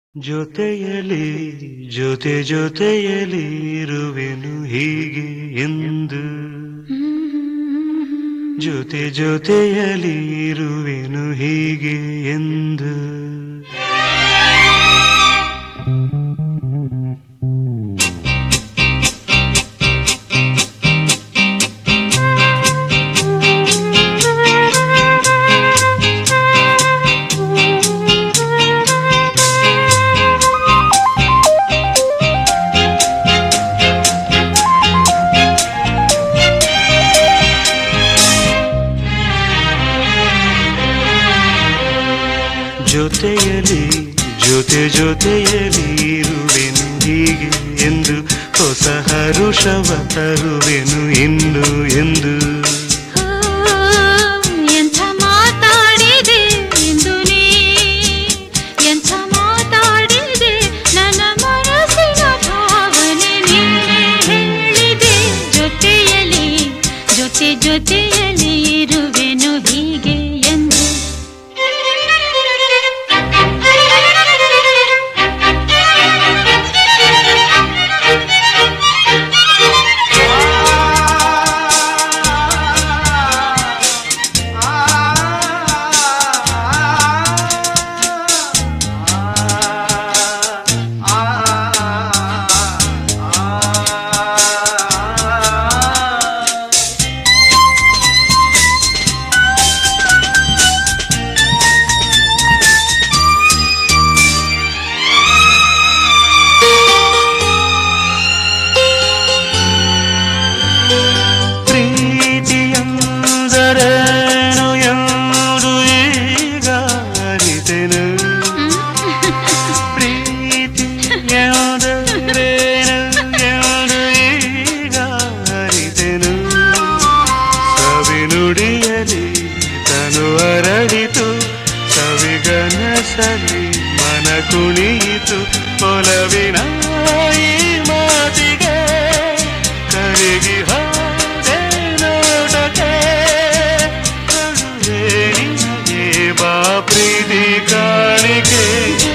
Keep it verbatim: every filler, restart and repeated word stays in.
ಜೊತೆಯಲಿ ಜೊತೆ ಜೊತೆಯಲಿ ಇರುವೆನು ಹೀಗೆ ಎಂದು ಜೊತೆ ಜೊತೆಯಲಿ ಇರುವೆನು ಹೀಗೆ ಎಂದು ಜೊತೆಯಲಿ ಜೊತೆ ಜೊತೆಯಲಿ ಇರುವೆನು ಹೀಗೆ ಎಂದು ಹೊಸ ಹರುಷವ ತರುವೆನು ಇನ್ನು ಎಂದು ಎಂಥ ಮಾತಾಡಿದೆ ಎಂದು ನೀ ಎಂಥ ಮಾತಾಡಿದೆ ನನ್ನ ಮನಸ್ಸಿನ ಭಾವನೆ ನೀನೇ ಹೇಳಿದೆ ಜೊತೆಯಲಿ ಜೊತೆ ಜೊತೆಯಲಿ ಇರುವೆನು ಹೀಗೆ ಎಂದು ನುಡಿಯಲಿ ತನು ಅರಳಿತು ಸವಿಗನಸಲಿ ಮನ ಕುಣಿಯಿತು ಒಲವಿನ ಈ ಮಾತಿಗೆ ಕರಗಿ ಹೋದೆ ನೋಟಕ್ಕೆ ಕಳುವೆ ನಿನಗೆ ಬಾ ಪ್ರೀತಿ ಕಾಣಿಕೆ